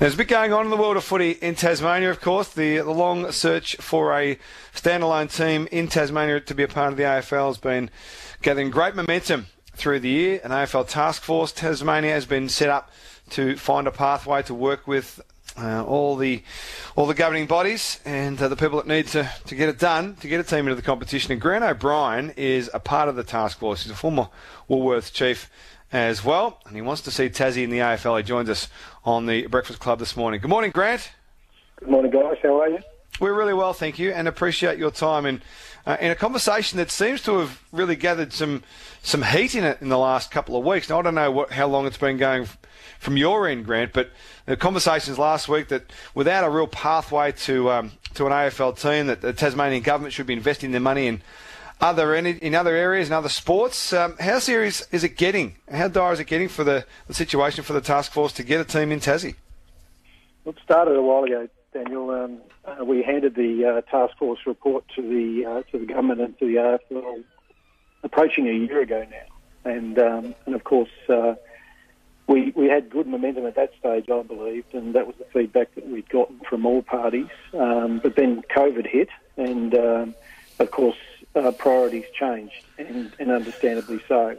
There's a bit going on in the world of footy in Tasmania, of course. The long search for a standalone team in Tasmania to be a part of the AFL has been gathering great momentum through the year. An AFL task force Tasmania has been set up to find a pathway to work with all the governing bodies and the people that need to get it done, to get a team into the competition. And Grant O'Brien is a part of the task force. He's a former Woolworths chief as well, and he wants to see Tassie in the AFL. He joins us on the Breakfast Club this morning. Good morning, Grant. Good morning, guys. How are you? We're really well, thank you, and appreciate your time in a conversation that seems to have really gathered some heat in it in the last couple of weeks. Now, I don't know how long it's been going from your end, Grant, but the conversations last week that without a real pathway to an AFL team, that the Tasmanian government should be investing their money in other areas and other sports. How serious is it getting? How dire is it getting for the situation for the task force to get a team in Tassie? Well, it started a while ago, Daniel. We handed the task force report to the government and to the AFL approaching a year ago now, and of course we had good momentum at that stage, I believed, and that was the feedback that we'd gotten from all parties. But then COVID hit, and of course priorities changed, and understandably so.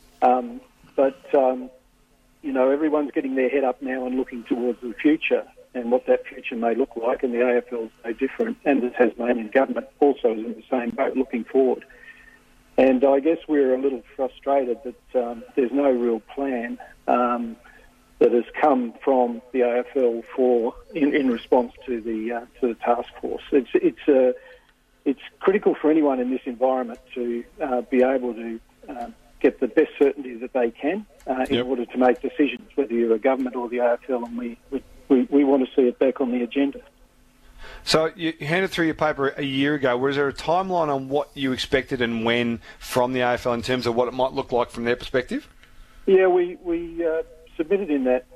Everyone's getting their head up now and looking towards the future and what that future may look like, and the AFL is no different, and the Tasmanian government also is in the same boat looking forward. And I guess we're a little frustrated that there's no real plan that has come from the AFL in response to the task force. It's critical for anyone in this environment to be able to get the best certainty that they can in order to make decisions, whether you're a government or the AFL, and we want to see it back on the agenda. So you handed through your paper a year ago. Was there a timeline on what you expected and when from the AFL in terms of what it might look like from their perspective? Yeah, we submitted in that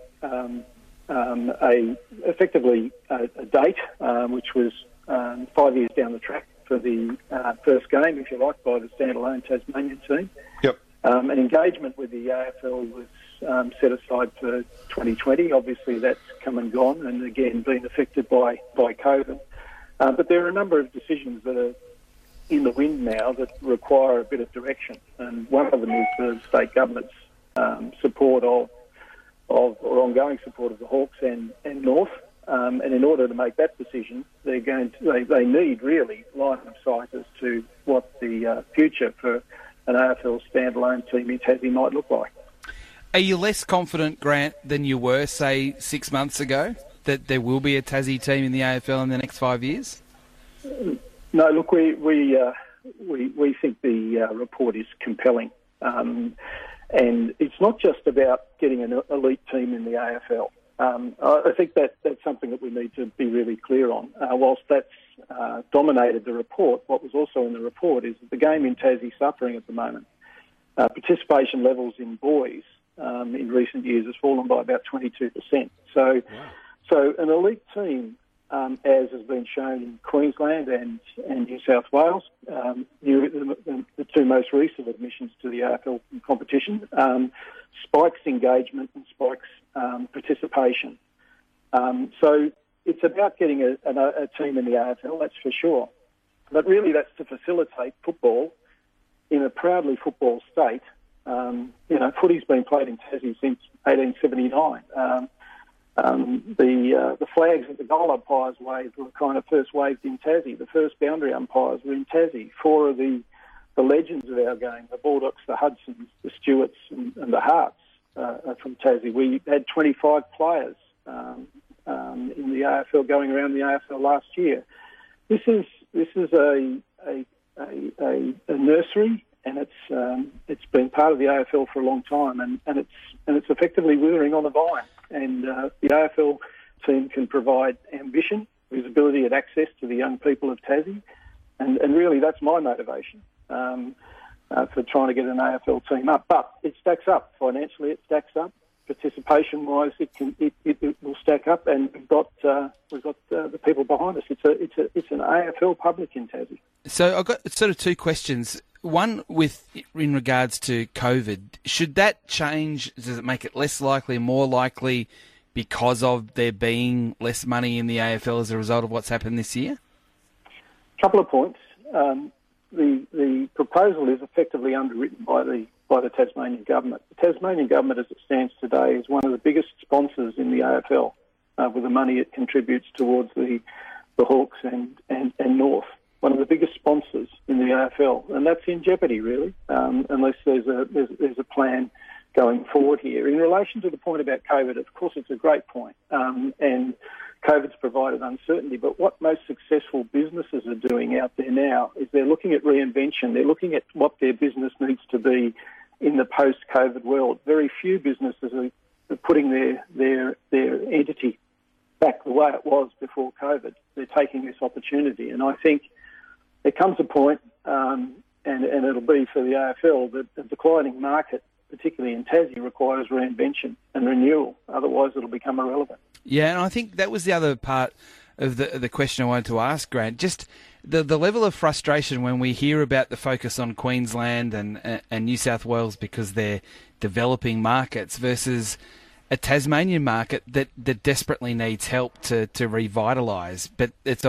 effectively a date, which was 5 years down the track for the first game, if you like, by the standalone Tasmanian team. Yep. An engagement with the AFL was set aside for 2020. Obviously, that's come and gone, and again been affected by COVID. But there are a number of decisions that are in the wind now that require a bit of direction, and one of them is the state government's support or ongoing support of the Hawks and North. And in order to make that decision, they need really line of sight as to what the future for an AFL standalone team in Tassie might look like. Are you less confident, Grant, than you were, say, 6 months ago, that there will be a Tassie team in the AFL in the next 5 years? No, look, we think the report is compelling. And it's not just about getting an elite team in the AFL. I think that's something that we need to be really clear on. Whilst that's dominated the report, what was also in the report is that the game in Tassie is suffering at the moment. Participation levels in boys in recent years has fallen by about 22%. So an elite team, as has been shown in Queensland and New South Wales, the two most recent admissions to the AFL competition, spikes engagement and spikes participation. So it's about getting a team in the AFL, that's for sure. But really that's to facilitate football in a proudly football state. Footy's been played in Tassie since 1879. The flags that the goal umpires waved were kind of first waved in Tassie. The first boundary umpires were in Tassie. Four of the legends of our game, the Bulldogs, the Hudsons, the Stewarts and the Hearts, are from Tassie. We had 25 players in the AFL going around the AFL last year. This is a nursery, and it's been part of the AFL for a long time, and it's effectively withering on the vine. And the AFL team can provide ambition, visibility, and access to the young people of Tassie, and really that's my motivation for trying to get an AFL team up. But it stacks up financially. It stacks up participation-wise. It will stack up, and we've got the people behind us. It's an AFL public in Tassie. So I've got sort of two questions. One, in regards to COVID, should that change? Does it make it less likely, more likely because of there being less money in the AFL as a result of what's happened this year? Couple of points. The proposal is effectively underwritten by the Tasmanian government. The Tasmanian government, as it stands today, is one of the biggest sponsors in the AFL with the money it contributes towards the Hawks and North. One of the biggest sponsors in the AFL, and that's in jeopardy, really, unless there's a plan going forward here. In relation to the point about COVID, of course, it's a great point, and COVID's provided uncertainty, but what most successful businesses are doing out there now is they're looking at reinvention. They're looking at what their business needs to be in the post-COVID world. Very few businesses are putting their entity back the way it was before COVID. They're taking this opportunity, and I think there comes a point, and it'll be for the AFL, that the declining market, particularly in Tassie, requires reinvention and renewal. Otherwise, it'll become irrelevant. Yeah, and I think that was the other part of the question I wanted to ask, Grant. Just the level of frustration when we hear about the focus on Queensland and New South Wales because they're developing markets versus a Tasmanian market that desperately needs help to revitalise. But it's an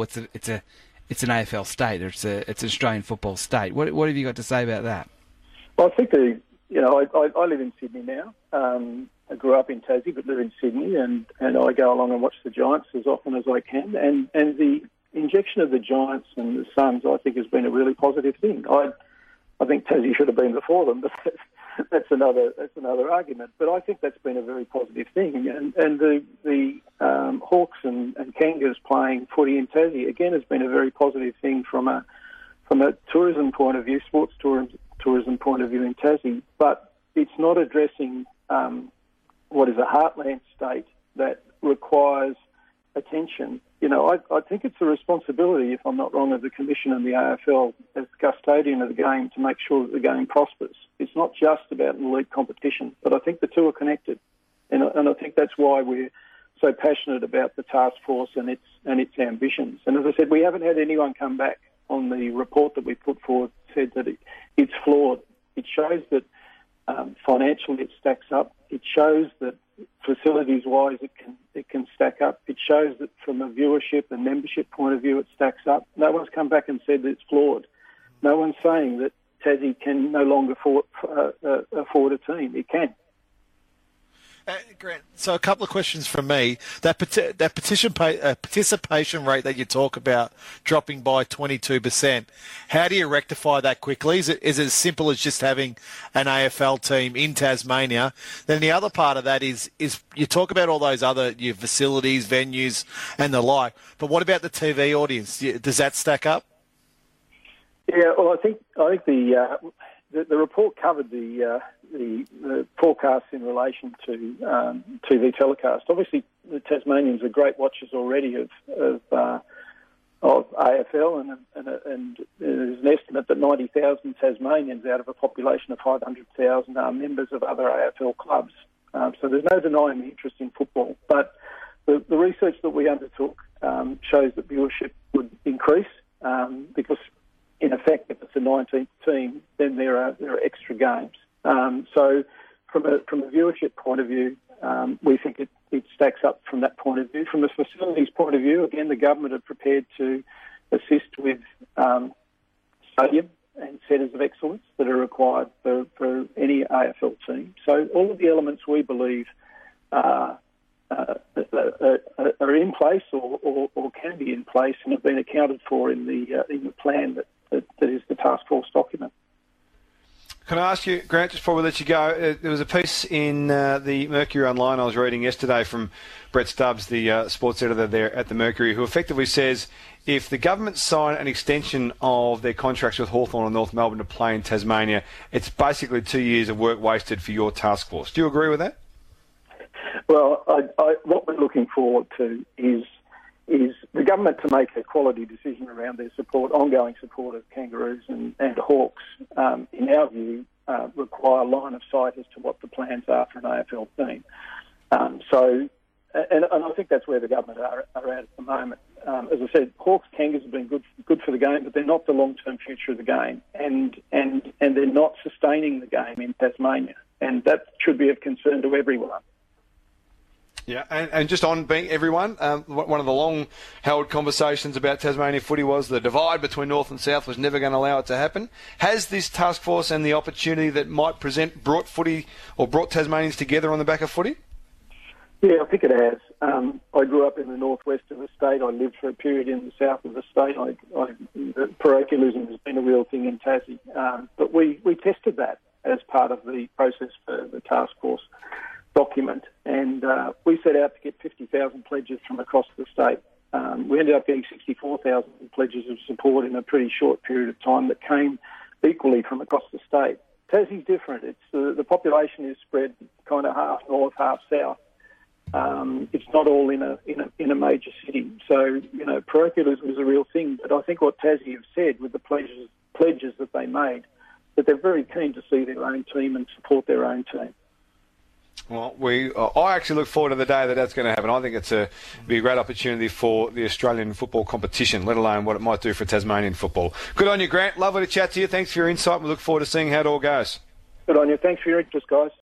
AFL state, or it's an Australian football state. What have you got to say about that? Well, I think I live in Sydney now. I grew up in Tassie, but live in Sydney, and I go along and watch the Giants as often as I can. And the injection of the Giants and the Suns, I think, has been a really positive thing. I think Tassie should have been before them, but that's another argument. But I think that's been a very positive thing. And the Hawks and Kangas playing footy in Tassie again has been a very positive thing from a tourism point of view, sports tourism point of view in Tassie. But it's not addressing what is a heartland state that requires attention. I think it's a responsibility, if I'm not wrong, of the Commission and the AFL as the custodian of the game to make sure that the game prospers. It's not just about an elite competition, but I think the two are connected. And I think that's why we're so passionate about the task force and its ambitions. And as I said, we haven't had anyone come back on the report that we put forward said that it's flawed. It shows that financially it stacks up. It shows that facilities-wise it can stack up. It shows that from a viewership and membership point of view it stacks up. No one's come back and said that it's flawed. No one's saying that Tassie can no longer afford a team. It can. Grant, so a couple of questions from me. That participation rate that you talk about dropping by 22%, how do you rectify that quickly? Is it as simple as just having an AFL team in Tasmania? Then the other part of that is you talk about all those other your facilities, venues and the like, but what about the TV audience? Does that stack up? Yeah, well, I think the report covered the forecasts in relation to TV telecast. Obviously, the Tasmanians are great watchers already of AFL, and there's an estimate that 90,000 Tasmanians out of a population of 500,000 are members of other AFL clubs. So there's no denying the interest in football. But the research that we undertook shows that viewership would increase because, in effect, if it's a 19th team, then there are extra games. So from a viewership point of view, we think it stacks up from that point of view. From a facilities point of view, again, the government are prepared to assist with stadium and centres of excellence that are required for any AFL team. So all of the elements we believe are in place or can be in place and have been accounted for in the plan that is the task force document. Can I ask you, Grant, just before we let you go, there was a piece in the Mercury Online I was reading yesterday from Brett Stubbs, the sports editor there at the Mercury, who effectively says if the government sign an extension of their contracts with Hawthorn and North Melbourne to play in Tasmania, it's basically 2 years of work wasted for your task force. Do you agree with that? Well, what we're looking forward to is the government to make a quality decision around their ongoing support of Kangaroos and Hawks, in our view, require line of sight as to what the plans are for an AFL team. And I think that's where the government are at the moment. As I said, Hawks, Kangas have been good for the game, but they're not the long-term future of the game, and they're not sustaining the game in Tasmania, and that should be of concern to everyone. Yeah, and just on being everyone, one of the long-held conversations about Tasmania footy was the divide between North and South was never going to allow it to happen. Has this task force and the opportunity that might present brought Tasmanians together on the back of footy? Yeah, I think it has. I grew up in the northwest of the state. I lived for a period in the south of the state. Parochialism has been a real thing in Tassie. But we tested that as part of the process for the task force document. And we set out to get 50,000 pledges from across the state. We ended up getting 64,000 pledges of support in a pretty short period of time that came equally from across the state. Tassie's different. It's the population is spread kind of half north, half south. It's not all in a major city. So, parochialism is a real thing. But I think what Tassie have said with the pledges that they made, that they're very keen to see their own team and support their own team. Well, I actually look forward to the day that that's going to happen. I think it's be a great opportunity for the Australian football competition, let alone what it might do for Tasmanian football. Good on you, Grant. Lovely to chat to you. Thanks for your insight. We look forward to seeing how it all goes. Good on you. Thanks for your interest, guys.